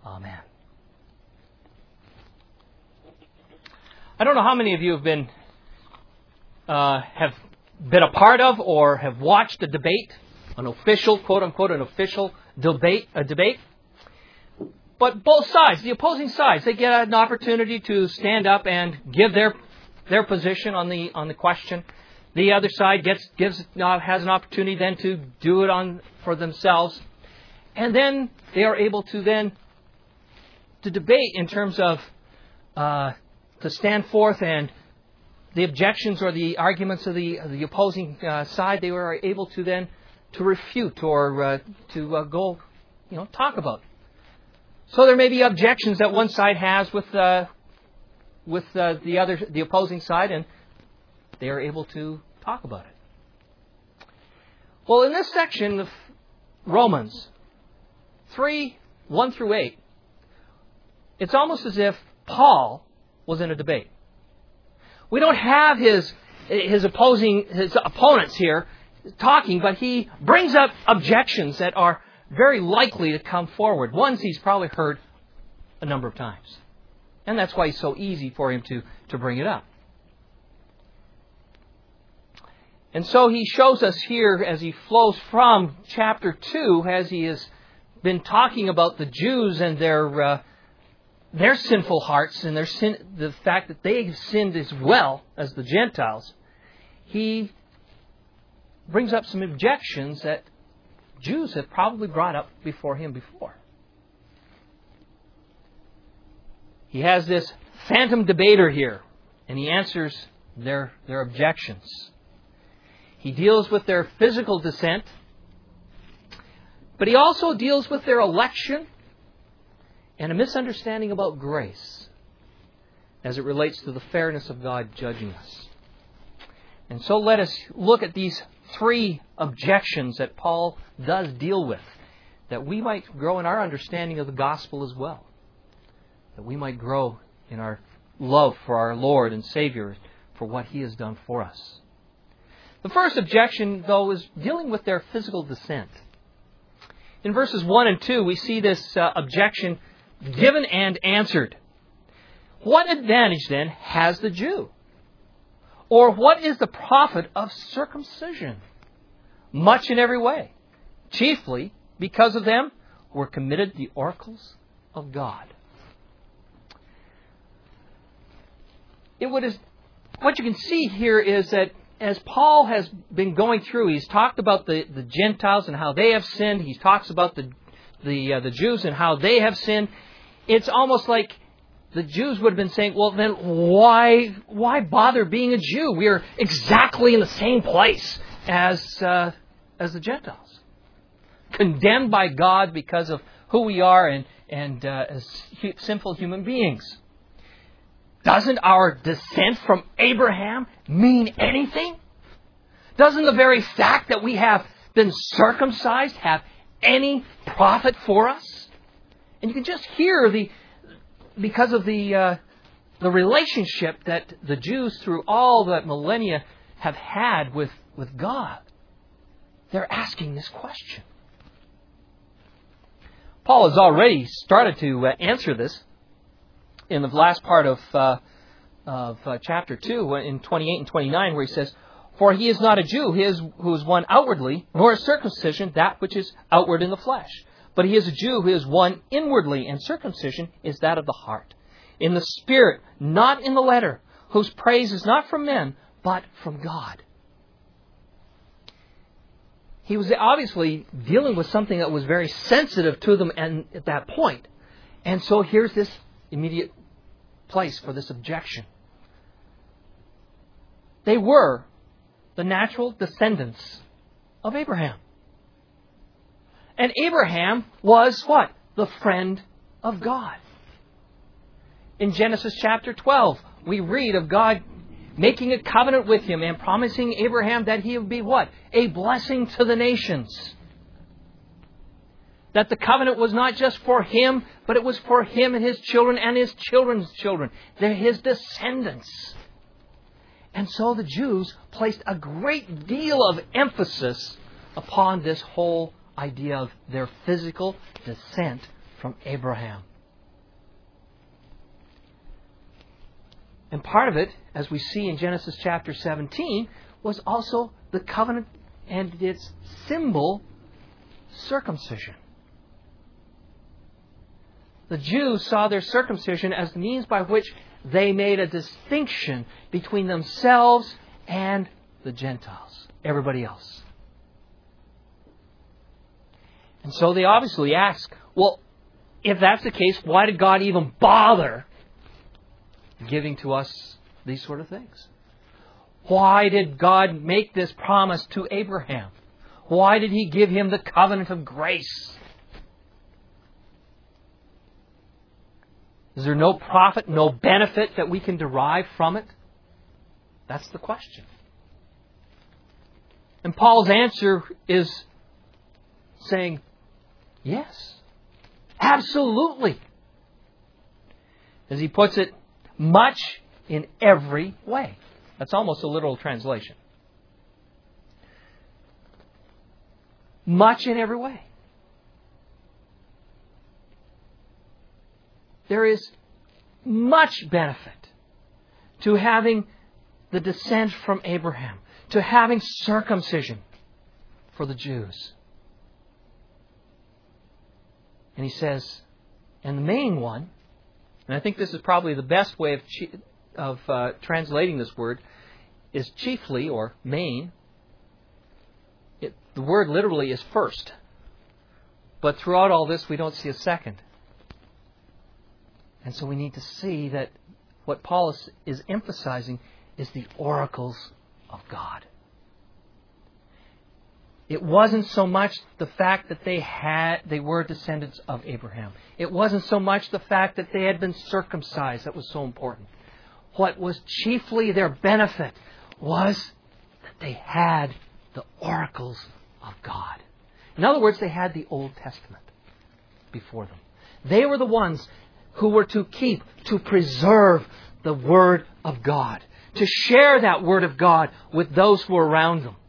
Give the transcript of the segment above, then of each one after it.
Amen. I don't know how many of you have been a part of or have watched a debate, an official, quote unquote, an official debate. But both sides, the opposing sides, they get an opportunity to stand up and give their position on the question. The other side has an opportunity then to do it for themselves, and then they are able to debate in terms of to stand forth and the objections or the arguments of the opposing side. They were able to then to refute or to go talk about. So there may be objections that one side has with the opposing side, and they are able to talk about it. Well, in this section of Romans 3:1-8, it's almost as if Paul was in a debate. We don't have his opponents here talking, but he brings up objections that are very likely to come forward. Ones he's probably heard a number of times. And that's why it's so easy for him to bring it up. And so he shows us here as he flows from chapter 2, as he has been talking about the Jews and their sinful hearts and the fact that they have sinned as well as the Gentiles. He brings up some objections that Jews have probably brought up before him before. He has this phantom debater here, and he answers their objections. He deals with their physical descent, but he also deals with their election and a misunderstanding about grace as it relates to the fairness of God judging us. And so let us look at these 3 objections that Paul does deal with, that we might grow in our understanding of the gospel as well, that we might grow in our love for our Lord and Savior, for what He has done for us. The first objection, though, is dealing with their physical descent. In verses 1 and 2, we see this objection given and answered. What advantage, then, has the Jew? Or what is the profit of circumcision? Much in every way. Chiefly, because of them, were committed the oracles of God. What you can see here is that as Paul has been going through, he's talked about the Gentiles and how they have sinned. He talks about the Jews and how they have sinned. It's almost like the Jews would have been saying, well, then why bother being a Jew? We are exactly in the same place as the Gentiles. Condemned by God because of who we are and as sinful human beings. Doesn't our descent from Abraham mean anything? Doesn't the very fact that we have been circumcised have any profit for us? And you can just hear because of the relationship that the Jews through all the millennia have had with God. They're asking this question. Paul has already started to answer this in the last part of chapter 2, in 28 and 29, where he says, "For he is not a Jew, who is one outwardly, nor is circumcision that which is outward in the flesh. But he is a Jew who is one inwardly, and circumcision is that of the heart, in the spirit, not in the letter, whose praise is not from men, but from God." He was obviously dealing with something that was very sensitive to them at that point. And so here's this immediate place for this objection. They were the natural descendants of Abraham. And Abraham was what? The friend of God. In Genesis chapter 12, we read of God making a covenant with him and promising Abraham that he would be what? A blessing to the nations. That the covenant was not just for him, but it was for him and his children and his children's children. They're his descendants. And so the Jews placed a great deal of emphasis upon this whole idea of their physical descent from Abraham. And part of it, as we see in Genesis chapter 17, was also the covenant and its symbol, circumcision. The Jews saw their circumcision as the means by which they made a distinction between themselves and the Gentiles, everybody else. And so they obviously ask, well, if that's the case, why did God even bother giving to us these sort of things? Why did God make this promise to Abraham? Why did He give him the covenant of grace? Is there no profit, no benefit that we can derive from it? That's the question. And Paul's answer is saying, yes, absolutely. As he puts it, much in every way. That's almost a literal translation. Much in every way. There is much benefit to having the descent from Abraham, to having circumcision for the Jews. And he says, and the main one, and I think this is probably the best way of translating this word, is chiefly or main. The word literally is first. But throughout all this, we don't see a second. And so we need to see that what Paul is emphasizing is the oracles of God. It wasn't so much the fact that they were descendants of Abraham. It wasn't so much the fact that they had been circumcised that was so important. What was chiefly their benefit was that they had the oracles of God. In other words, they had the Old Testament before them. They were the ones who were to keep, to preserve the Word of God, to share that Word of God with those who were around them.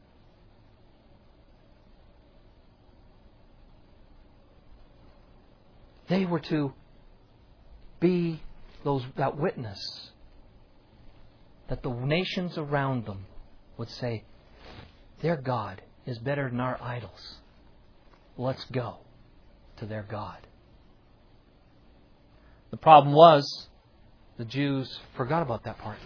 They were to be that witness that the nations around them would say, their God is better than our idols. Let's go to their God. The problem was, the Jews forgot about that part.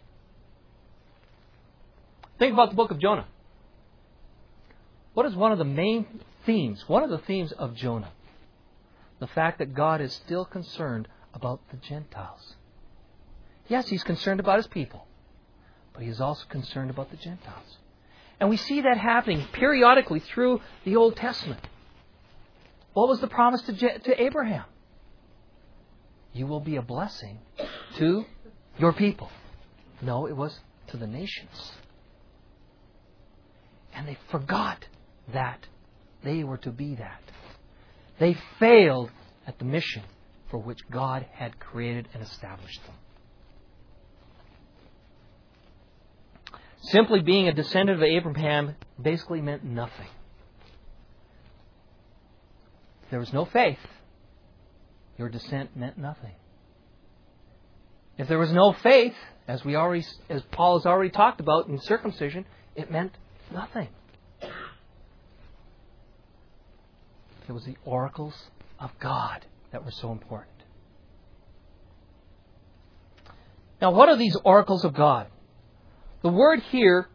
Think about the book of Jonah. What is one of the main themes? One of the themes of Jonah? The fact that God is still concerned about the Gentiles. Yes, He's concerned about His people, but He is also concerned about the Gentiles. And we see that happening periodically through the Old Testament. What was the promise to Abraham? You will be a blessing to your people. No, it was to the nations. And they forgot that they were to be that. They failed at the mission for which God had created and established them. Simply being a descendant of Abraham basically meant nothing. If there was no faith, your descent meant nothing. If there was no faith, as Paul has already talked about in circumcision, it meant nothing. It was the oracles of God that were so important. Now, what are these oracles of God? The word here,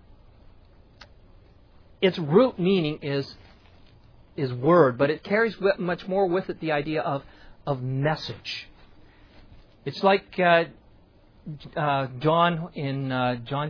its root meaning is word, but it carries much more with it the idea of message. It's like John in John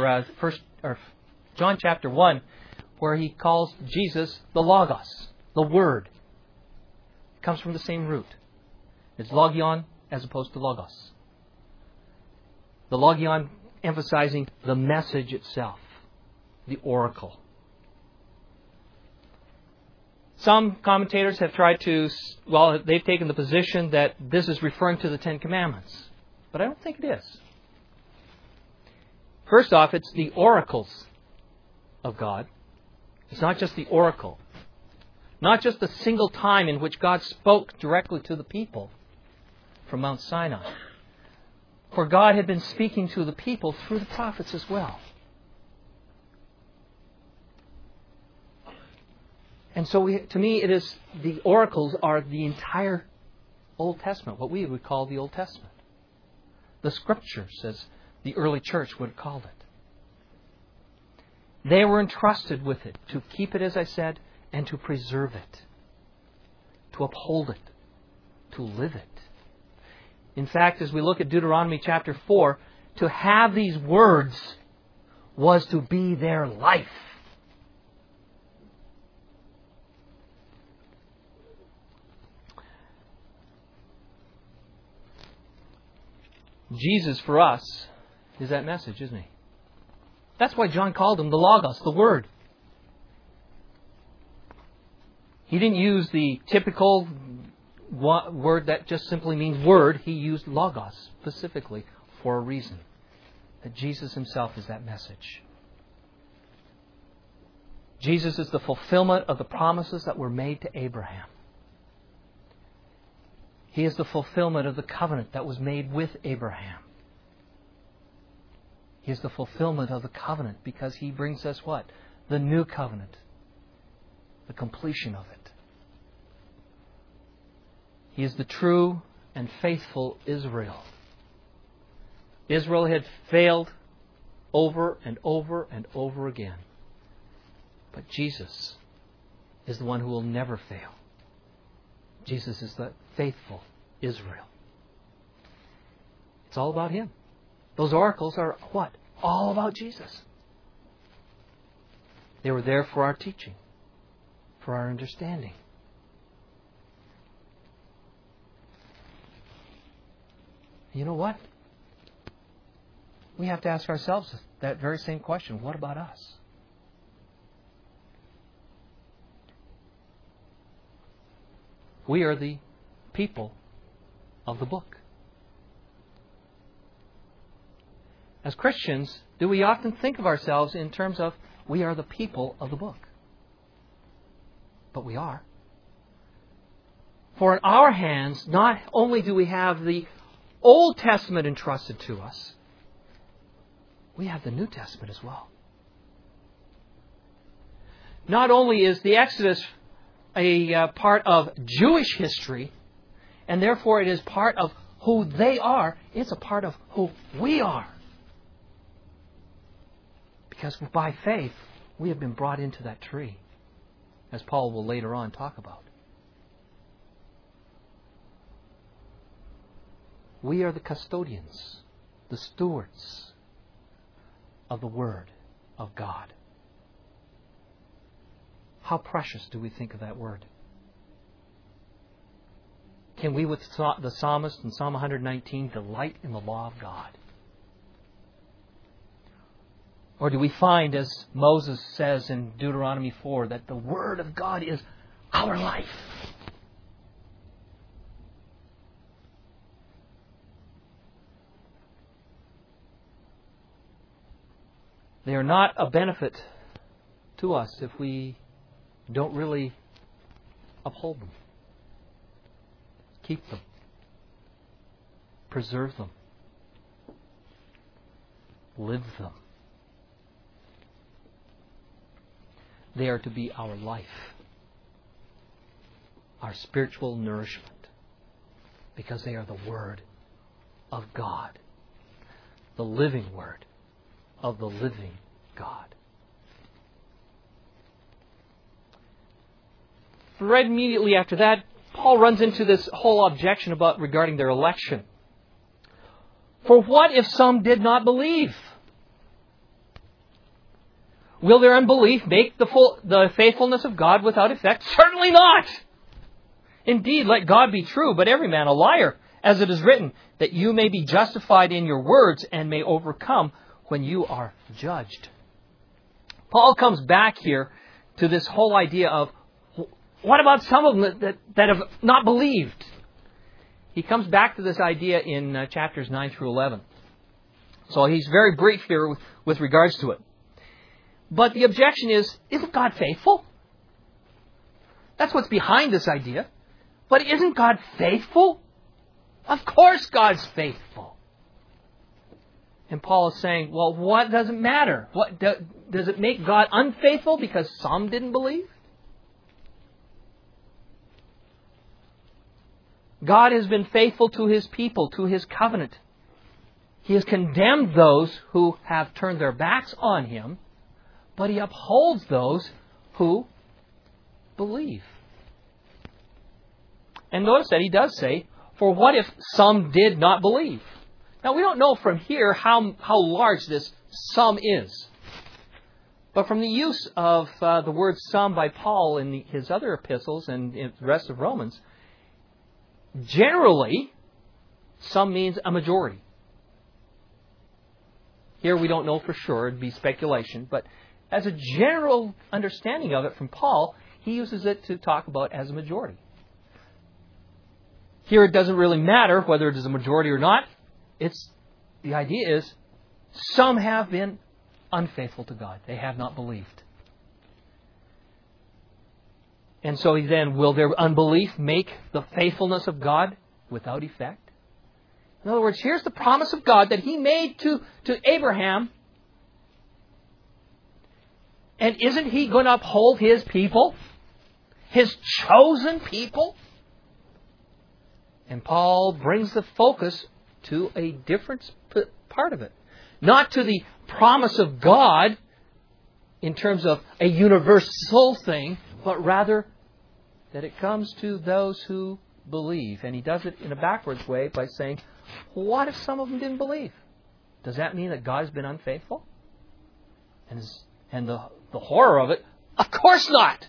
chapter 1, where he calls Jesus the Logos, the Word. It comes from the same root. It's logion as opposed to logos. The logion emphasizing the message itself, the oracle. Some commentators have tried to, they've taken the position that this is referring to the Ten Commandments. But I don't think it is. First off, it's the oracles of God. It's not just the oracle. Not just a single time in which God spoke directly to the people from Mount Sinai. For God had been speaking to the people through the prophets as well. And so to me, it is the oracles are the entire Old Testament, what we would call the Old Testament. The Scriptures, as the early church would have called it. They were entrusted with it to keep it, as I said, and to preserve it, to uphold it, to live it. In fact, as we look at Deuteronomy chapter 4, to have these words was to be their life. Jesus, for us, is that message, isn't he? That's why John called him the Logos, the Word. He didn't use the typical word that just simply means word. He used Logos specifically for a reason. That Jesus Himself is that message. Jesus is the fulfillment of the promises that were made to Abraham. He is the fulfillment of the covenant that was made with Abraham. He is the fulfillment of the covenant because He brings us what? The new covenant. The completion of it. He is the true and faithful Israel. Israel had failed over and over and over again. But Jesus is the one who will never fail. Jesus is the faithful Israel. It's all about Him. Those oracles are what? All about Jesus. They were there for our teaching, for our understanding. You know what? We have to ask ourselves that very same question. What about us? We are the people of the book. As Christians, do we often think of ourselves in terms of we are the people of the book? But we are. For in our hands, not only do we have the Old Testament entrusted to us, we have the New Testament as well. Not only is the Exodus a part of Jewish history, and therefore it is part of who they are, it's a part of who we are. Because by faith, we have been brought into that tree, as Paul will later on talk about. We are the custodians, the stewards of the Word of God. How precious do we think of that word? Can we, with the psalmist in Psalm 119, delight in the law of God? Or do we find, as Moses says in Deuteronomy 4, that the Word of God is our life? They are not a benefit to us if we don't really uphold them, keep them, preserve them, live them. They are to be our life, our spiritual nourishment, because they are the Word of God, the living Word of the living God. Right immediately after that, Paul runs into this whole objection regarding their election. For what if some did not believe? Will their unbelief make the faithfulness of God without effect? Certainly not! Indeed, let God be true, but every man a liar, as it is written, that you may be justified in your words and may overcome when you are judged. Paul comes back here to this whole idea of, what about some of them that have not believed? He comes back to this idea in chapters 9 through 11. So he's very brief here with regards to it. But the objection is, isn't God faithful? That's what's behind this idea. But isn't God faithful? Of course God's faithful. And Paul is saying, well, what does it matter? Does it make God unfaithful because some didn't believe? God has been faithful to His people, to His covenant. He has condemned those who have turned their backs on Him, but He upholds those who believe. And notice that He does say, for what if some did not believe? Now, we don't know from here how large this some is. But from the use of the word some by Paul in his other epistles and in the rest of Romans, generally, some means a majority. Here we don't know for sure, it'd be speculation, but as a general understanding of it from Paul, he uses it to talk about as a majority. Here it doesn't really matter whether it is a majority or not. The idea is some have been unfaithful to God. They have not believed. And so will their unbelief make the faithfulness of God without effect? In other words, here's the promise of God that He made to Abraham. And isn't He going to uphold His people? His chosen people? And Paul brings the focus to a different part of it. Not to the promise of God in terms of a universal thing, but rather that it comes to those who believe. And he does it in a backwards way by saying, what if some of them didn't believe? Does that mean that God has been unfaithful? And the horror of it, of course not.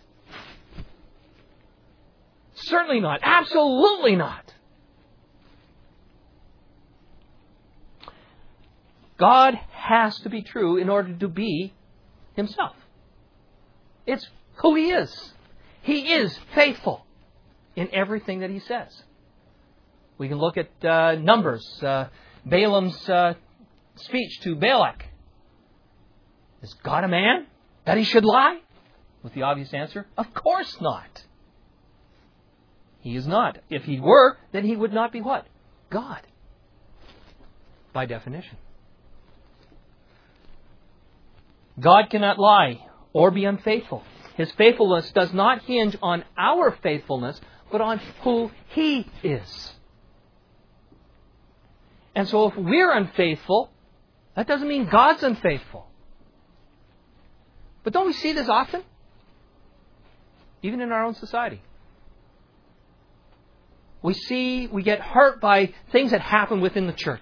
Certainly not. Absolutely not. God has to be true in order to be Himself. It's who He is. He is faithful in everything that He says. We can look at Numbers, Balaam's speech to Balak. Is God a man that He should lie? With the obvious answer, of course not. He is not. If He were, then He would not be what? God. By definition. God cannot lie or be unfaithful. His faithfulness does not hinge on our faithfulness, but on who He is. And so if we're unfaithful, that doesn't mean God's unfaithful. But don't we see this often? Even in our own society. We get hurt by things that happen within the church.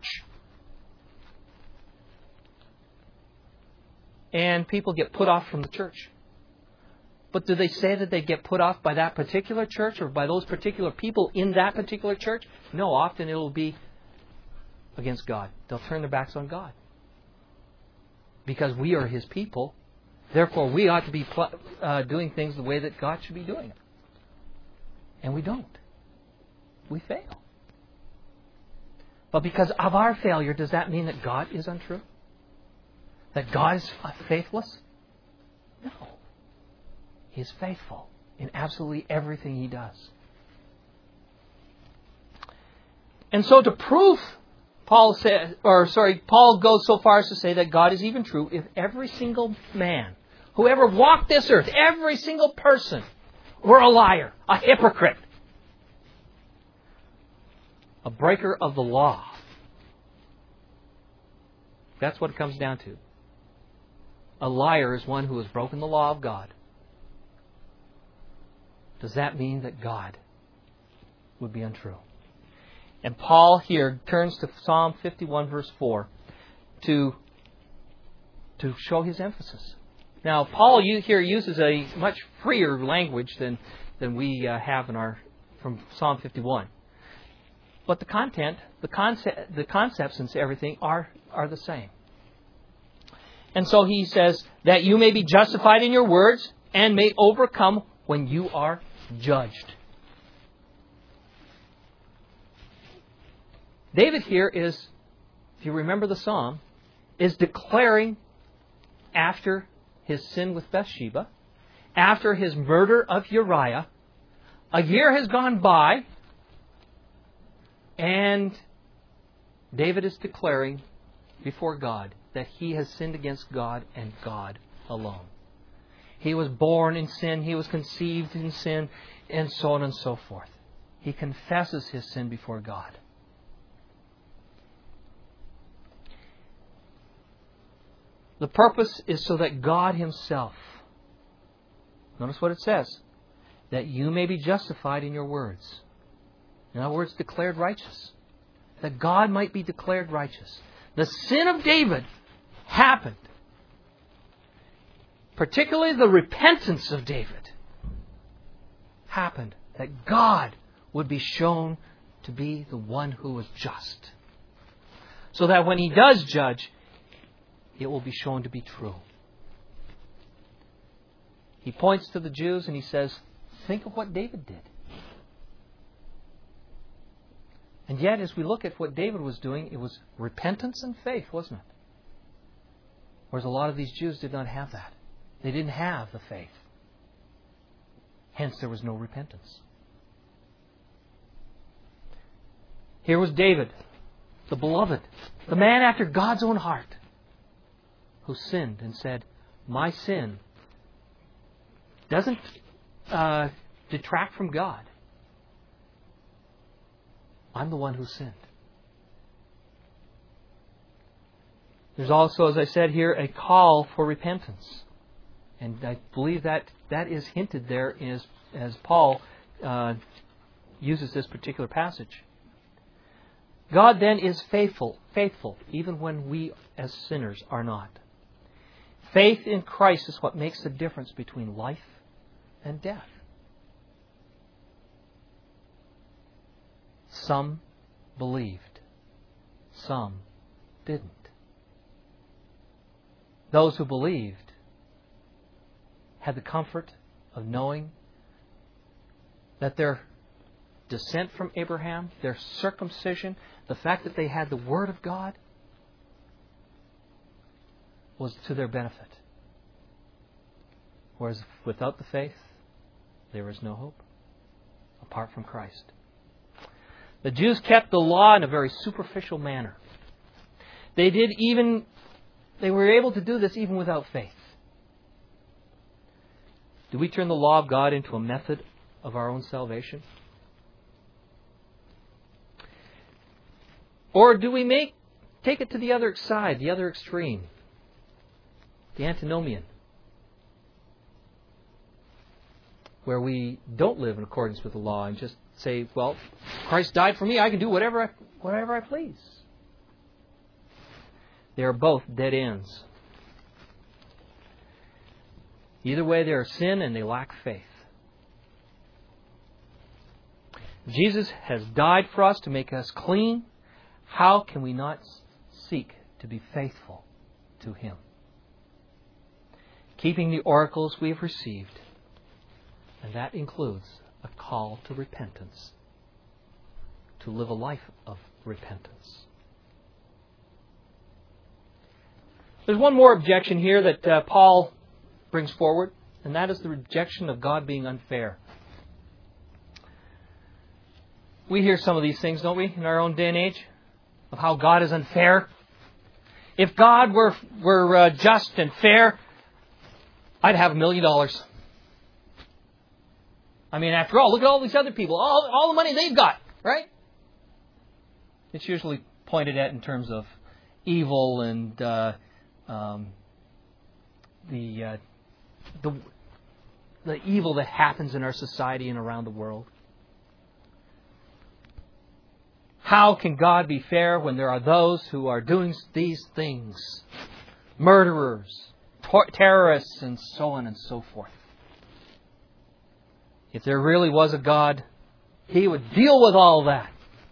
And people get put off from the church. But do they say that they get put off by that particular church or by those particular people in that particular church? No, often it will be against God. They'll turn their backs on God. Because we are His people, therefore we ought to be doing things the way that God should be doing it. And we don't. We fail. But because of our failure, does that mean that God is untrue? That God is faithless? No. He is faithful in absolutely everything He does. And so to prove, Paul goes so far as to say that God is even true if every single man who ever walked this earth, every single person, were a liar, a hypocrite, a breaker of the law. That's what it comes down to. A liar is one who has broken the law of God. Does that mean that God would be untrue? And Paul here turns to Psalm 51 verse 4 to show his emphasis. Now, Paul here uses a much freer language than we have from Psalm 51. But the content, the concepts and everything are the same. And so he says that you may be justified in your words and may overcome when you are judged. David here is, if you remember the psalm, is declaring after his sin with Bathsheba, after his murder of Uriah, a year has gone by, and David is declaring, before God that he has sinned against God and God alone. He was born in sin, he was conceived in sin, and so on and so forth. He confesses his sin before God. The purpose is so that God himself, notice what it says, that you may be justified in your words. In other words, declared righteous. That God might be declared righteous. The sin of David happened. Particularly the repentance of David happened. That God would be shown to be the one who was just. So that when he does judge, it will be shown to be true. He points to the Jews and he says, think of what David did. And yet, as we look at what David was doing, it was repentance and faith, wasn't it? Whereas a lot of these Jews did not have that. They didn't have the faith. Hence, there was no repentance. Here was David, the beloved, the man after God's own heart, who sinned and said, my sin doesn't detract from God. I'm the one who sinned. There's also, as I said here, a call for repentance. And I believe that is hinted there as Paul uses this particular passage. God then is faithful, even when we as sinners are not. Faith in Christ is what makes the difference between life and death. Some believed. Some didn't. Those who believed had the comfort of knowing that their descent from Abraham, their circumcision, the fact that they had the Word of God, was to their benefit. Whereas without the faith, there is no hope apart from Christ. The Jews kept the law in a very superficial manner. They were able to do this even without faith. Do we turn the law of God into a method of our own salvation? Or do we take it to the other side, the other extreme? The antinomian. Where we don't live in accordance with the law and just say, well, Christ died for me, I can do whatever I please. They are both dead ends. Either way, they are sin and they lack faith. Jesus has died for us to make us clean. How can we not seek to be faithful to Him? Keeping the oracles we have received, and that includes a call to repentance, to live a life of repentance. There's one more objection here that Paul brings forward, and that is the rejection of God being unfair. We hear some of these things, don't we, in our own day and age, of how God is unfair. If God were just and fair, I'd have $1 million. I mean, after all, look at all these other people, all the money they've got, right? It's usually pointed at in terms of evil and the evil that happens in our society and around the world. How can God be fair when there are those who are doing these things? Murderers, terrorists, and so on and so forth. If there really was a God, He would deal with all that.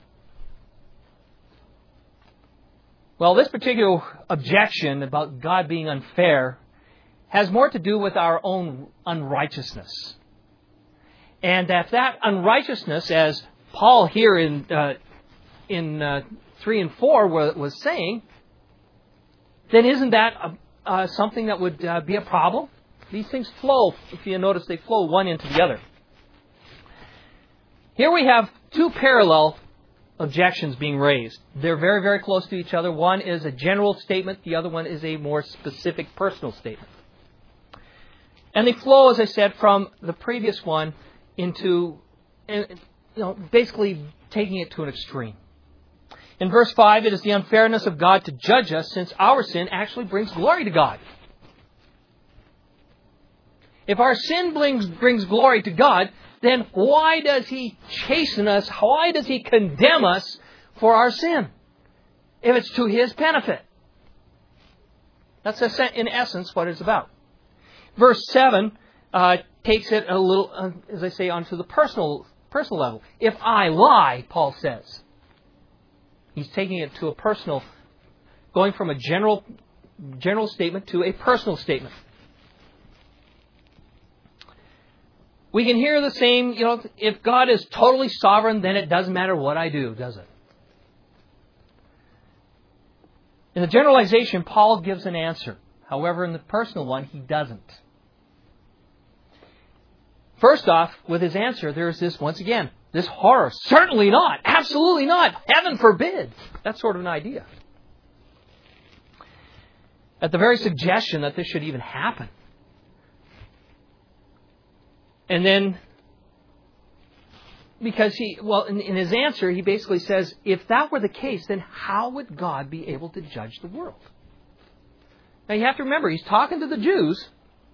Well, this particular objection about God being unfair has more to do with our own unrighteousness. And that unrighteousness, as Paul here in 3 and 4 was saying, then isn't that something that would be a problem? These things flow, if you notice, they flow one into the other. Here we have two parallel objections being raised. They're very, very close to each other. One is a general statement. The other one is a more specific personal statement. And they flow, as I said, from the previous one into, basically taking it to an extreme. In verse 5, it is the unfairness of God to judge us, since our sin actually brings glory to God. If our sin brings glory to God, then why does He chasten us? Why does He condemn us for our sin? If it's to His benefit. That's in essence what it's about. Verse 7 takes it a little, as I say, onto the personal level. If I lie, Paul says. He's taking it to a personal, going from a general statement to a personal statement. We can hear the same, if God is totally sovereign, then it doesn't matter what I do, does it? In the generalization, Paul gives an answer. However, in the personal one, he doesn't. First off, with his answer, there's this, once again, this horror. Certainly not. Absolutely not. Heaven forbid. That sort of an idea. At the very suggestion that this should even happen. And then, because in his answer, he basically says, if that were the case, then how would God be able to judge the world? Now you have to remember, he's talking to the Jews.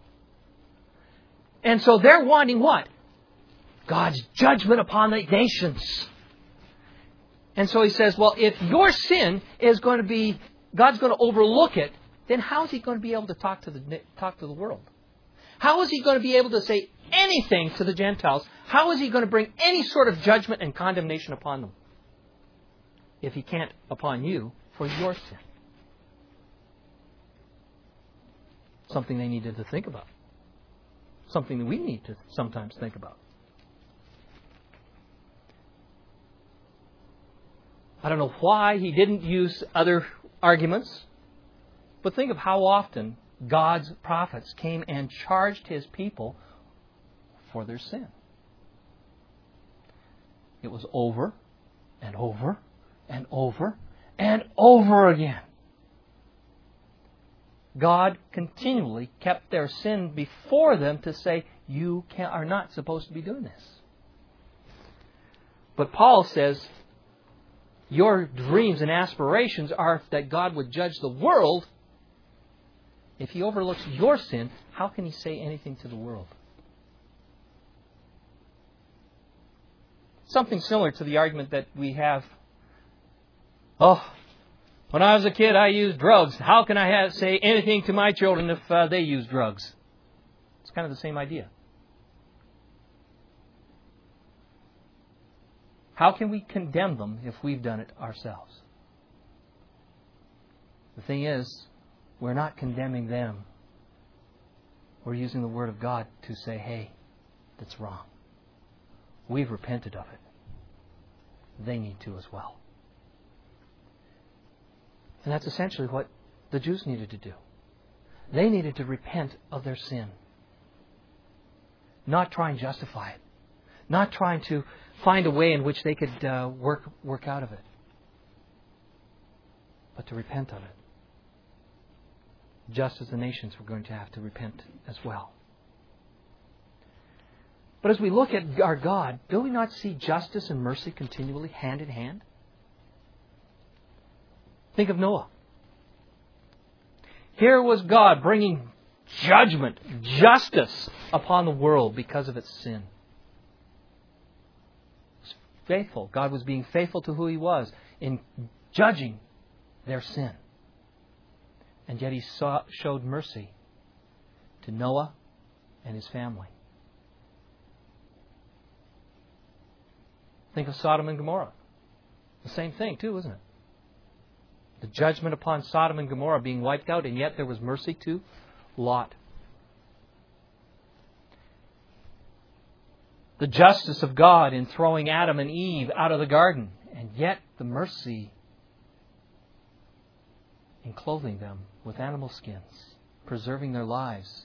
And so they're wanting what? God's judgment upon the nations. And so he says, well, if your sin is going to be, God's going to overlook it, then how is He going to be able to talk to the world? How is He going to be able to say anything to the Gentiles? How is He going to bring any sort of judgment and condemnation upon them? If He can't upon you for your sin. Something they needed to think about. Something that we need to sometimes think about. I don't know why he didn't use other arguments, but think of how often God's prophets came and charged His people for their sin. It was over and over and over and over again. God continually kept their sin before them to say, you are not supposed to be doing this. But Paul says, your dreams and aspirations are that God would judge the world. If He overlooks your sin, how can He say anything to the world? Something similar to the argument that we have. When I was a kid, I used drugs. How can I say anything to my children if they use drugs? It's kind of the same idea. How can we condemn them if we've done it ourselves? The thing is, we're not condemning them. We're using the Word of God to say, hey, that's wrong. We've repented of it. They need to as well. And that's essentially what the Jews needed to do. They needed to repent of their sin. Not try and justify it. Not trying to find a way in which they could work out of it. But to repent of it. Just as the nations were going to have to repent as well. But as we look at our God, do we not see justice and mercy continually hand in hand? Think of Noah. Here was God bringing judgment, justice upon the world because of its sin. Faithful. God was being faithful to who He was in judging their sin. And yet He showed mercy to Noah and his family. Think of Sodom and Gomorrah. The same thing too, isn't it? The judgment upon Sodom and Gomorrah being wiped out, and yet there was mercy to Lot. The justice of God in throwing Adam and Eve out of the garden, and yet the mercy in clothing them with animal skins, preserving their lives,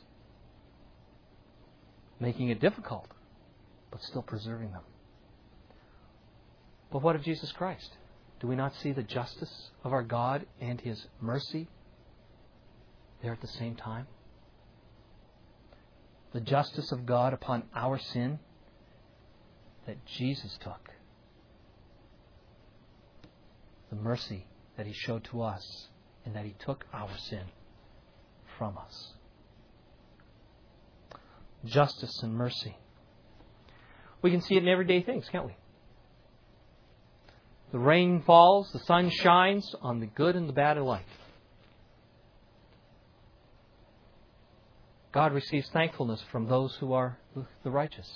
making it difficult, but still preserving them. But what of Jesus Christ? Do we not see the justice of our God and His mercy there at the same time? The justice of God upon our sin that Jesus took. The mercy that He showed to us and that He took our sin from us. Justice and mercy. We can see it in everyday things, can't we? The rain falls, the sun shines on the good and the bad alike. God receives thankfulness from those who are the righteous.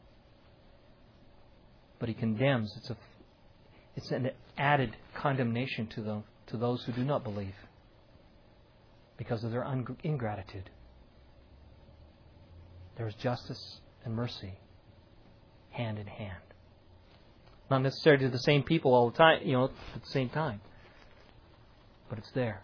But He condemns. It's an added condemnation to those who do not believe because of their ingratitude. There is justice and mercy hand in hand. Not necessarily to the same people all the time, at the same time. But it's there.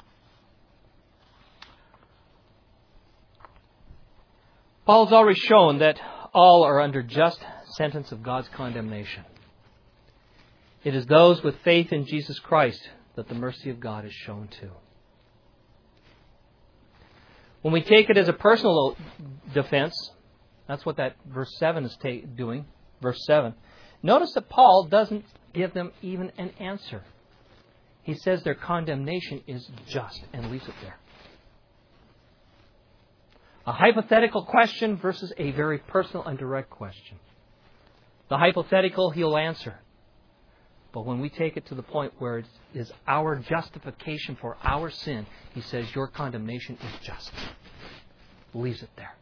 Paul's already shown that all are under just sentence of God's condemnation. It is those with faith in Jesus Christ that the mercy of God is shown to. When we take it as a personal defense, that's what that verse 7 is doing. Verse 7. Notice that Paul doesn't give them even an answer. He says their condemnation is just and leaves it there. A hypothetical question versus a very personal and direct question. The hypothetical he'll answer. But when we take it to the point where it is our justification for our sin, he says your condemnation is just. Leaves it there.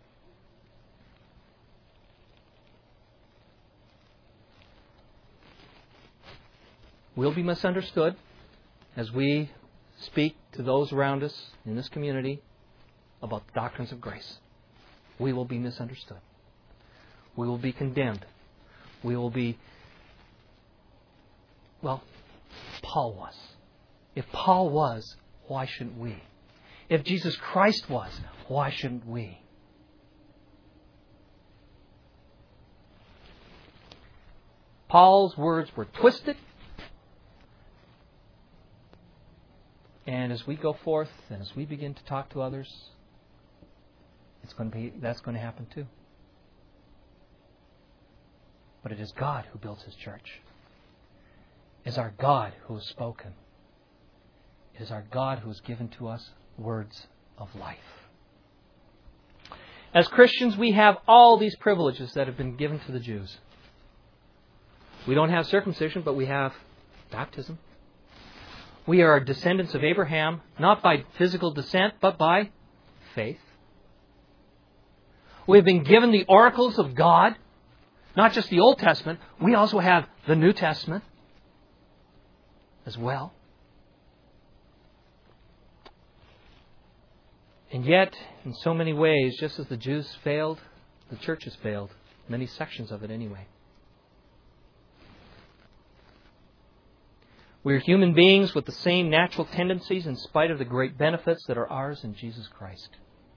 We'll be misunderstood as we speak to those around us in this community about the doctrines of grace. We will be misunderstood. We will be condemned. We will be, Paul was. If Paul was, why shouldn't we? If Jesus Christ was, why shouldn't we? Paul's words were twisted. And as we go forth and as we begin to talk to others, that's going to happen too. But it is God who builds His church. It is our God who has spoken. It is our God who has given to us words of life. As Christians, we have all these privileges that have been given to the Jews. We don't have circumcision, but we have baptism. We are descendants of Abraham, not by physical descent, but by faith. We have been given the oracles of God, not just the Old Testament. We also have the New Testament as well. And yet, in so many ways, just as the Jews failed, the church has failed. Many sections of it anyway. We are human beings with the same natural tendencies in spite of the great benefits that are ours in Jesus Christ.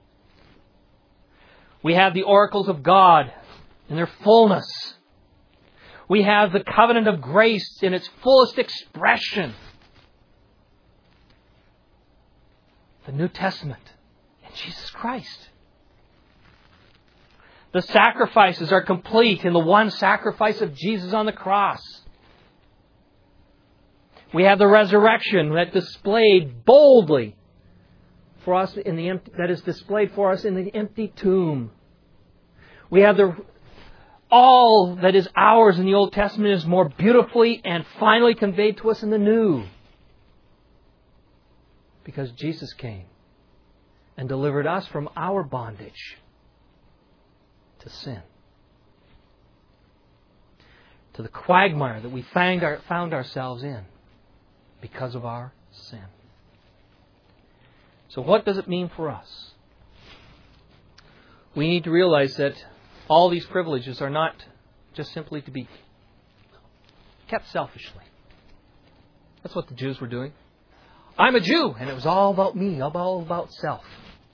We have the oracles of God in their fullness. We have the covenant of grace in its fullest expression. The New Testament in Jesus Christ. The sacrifices are complete in the one sacrifice of Jesus on the cross. We have the resurrection that displayed boldly for us in the that is displayed for us in the empty tomb. We have all that is ours in the Old Testament is more beautifully and finally conveyed to us in the New. Because Jesus came and delivered us from our bondage to sin. To the quagmire that we found ourselves in because of our sin. So what does it mean for us? We need to realize that all these privileges are not just simply to be kept selfishly. That's what the Jews were doing. I'm a Jew, and it was all about me, all about self.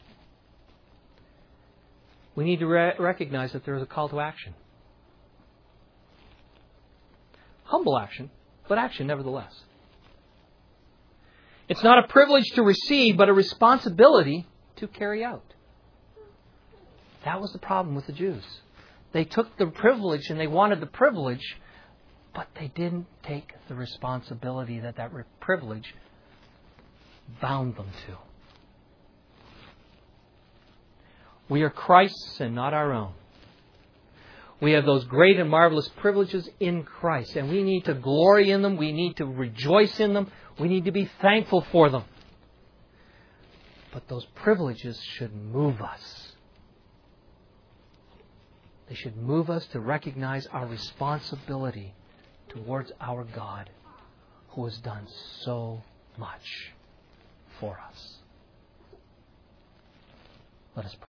We need to recognize that there is a call to action. Humble action, but action nevertheless. It's not a privilege to receive, but a responsibility to carry out. That was the problem with the Jews. They took the privilege and they wanted the privilege, but they didn't take the responsibility that privilege bound them to. We are Christ's and not our own. We have those great and marvelous privileges in Christ, and we need to glory in them. We need to rejoice in them. We need to be thankful for them. But those privileges should move us. They should move us to recognize our responsibility towards our God, who has done so much for us. Let us pray.